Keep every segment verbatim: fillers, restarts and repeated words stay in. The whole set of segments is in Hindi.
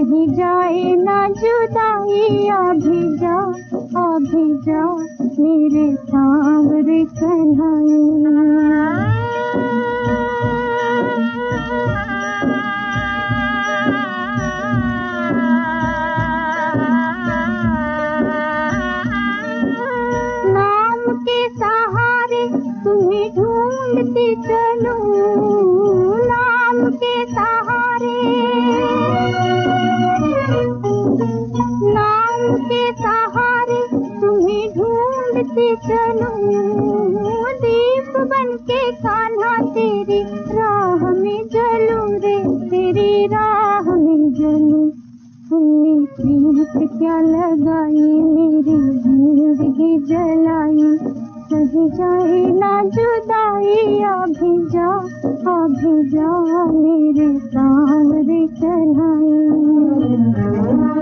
सही जाए ना जुदाई, अभी जा अभी जा मेरे सांवरे कन्हैया। नाम के सहारे तुम्हें ढूंढती चलूं, नाम के सहारे, नाम के सहारे तुम्हें ढूंढती चलूं, दीप बन के कान्हा तेरी राह में जलूं रे, तेरी राह में जलूं। तुमने प्रीत क्या लगाई मेरी जिंदगी जलाई, सही जाए ना जुदाई, अभी जा अभी जा मेरे सांवरे कन्हैया।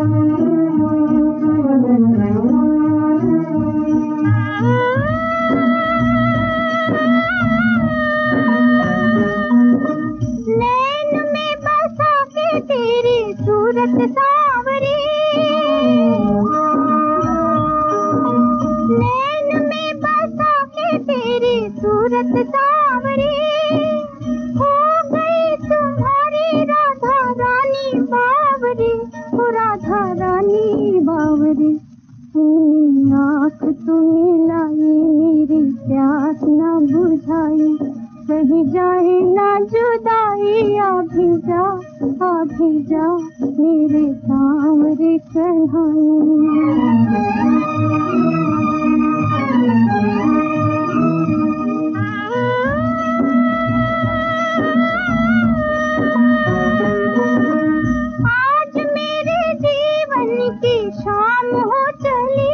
नैन में बसा के तेरी सूरत सांवरी, नैन में बसा के तेरी सूरत सांवरी, हो गई तुम्हारी राधा रानी बावरी, ओ राधा रानी बावरी। तूने आँख तो मिलाई मेरी प्यास न बुझाई, सही जाए ना जुदाई, अभी जा अभी जा मेरे सांवरे कन्हैया। आज मेरे जीवन की शाम हो चली,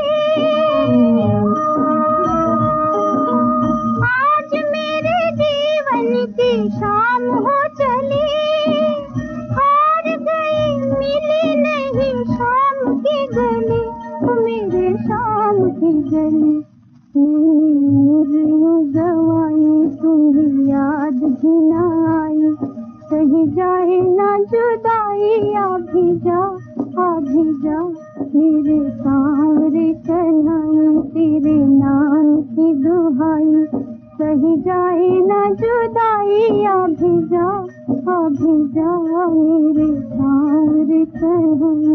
आज मेरे जीवन की शाम हो चली, हार गई मिली नहीं शाम की गली, मेरे शाम की गली। मैंने गवाई तुम्हें याद भी न आई, सही जाए ना जुदाई, अभी जा अभी जा मेरे सांवरे कन्हैया, तेरे नाम की दुहाई, सही जाए ना जुदाई, अभी जा अभी जा मेरे सांवरे कन्हैया।